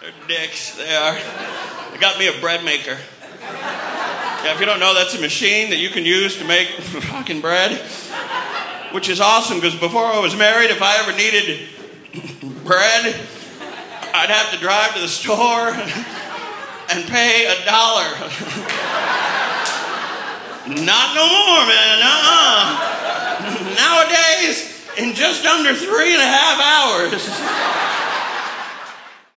They're dicks, they are. They got me a bread maker. Yeah, if you don't know, that's a machine that you can use to make fucking bread. Which is awesome, because before I was married, if I ever needed bread, I'd have to drive to the store and pay $1. Not no more, man. Nowadays, in just under 3.5 hours,